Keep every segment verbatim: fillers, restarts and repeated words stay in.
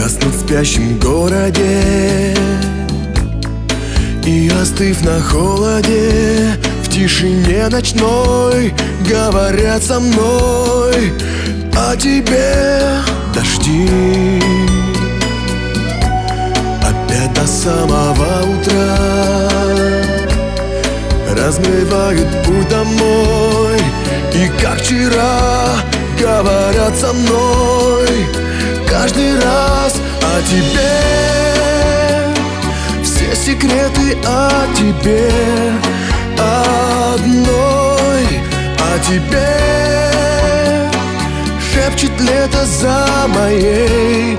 гаснут в спящем городе, и остыв на холоде, в тишине ночной говорят со мной о тебе дожди. Опять до самого утра размывают путь домой, и как вчера говорят со мной каждый раз о тебе. Все секреты о тебе одной, о тебе шепчет лето за моей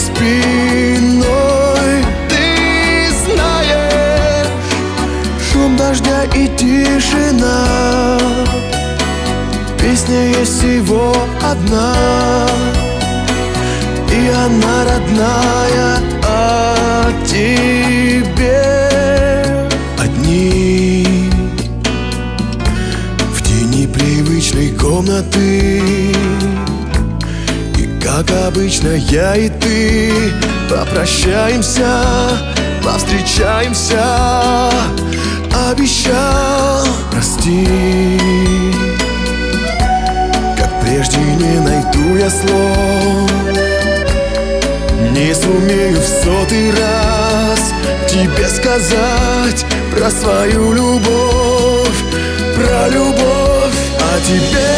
спиной. Ты знаешь, шум дождя и тишина, песня есть всего одна, и она родная о тебе. Одни в тени привычной комнаты, и как обычно я и ты попрощаемся, повстречаемся. Обещал простить, как прежде не найду я слов, не сумею в сотый раз тебе сказать про свою любовь, про любовь о тебе.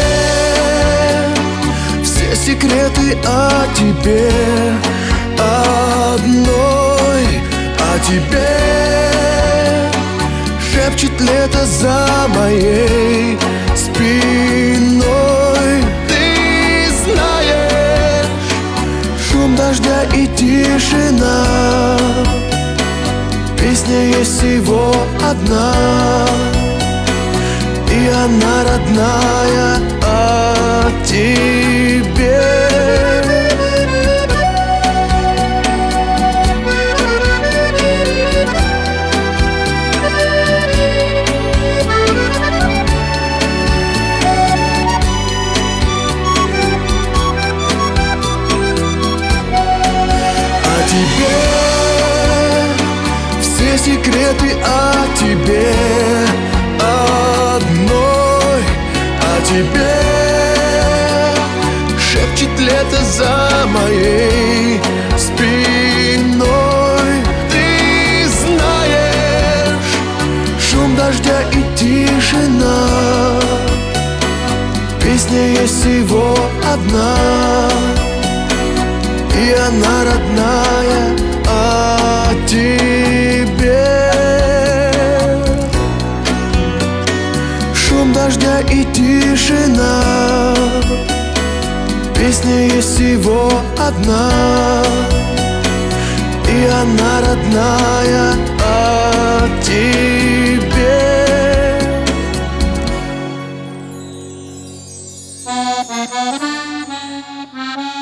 Все секреты о тебе одной, о тебе шепчет лето за моей спиной. Ты знаешь, шум дождя и тишина, песня есть всего одна, и она родная о тебе. Все секреты о тебе одной, о тебе шепчет лето за моей спиной. Ты знаешь, шум дождя и тишина, песня есть всего одна, и она родная о тебе. Шум дождя и тишина, песня есть всего одна, и она родная о тебе. Thank you.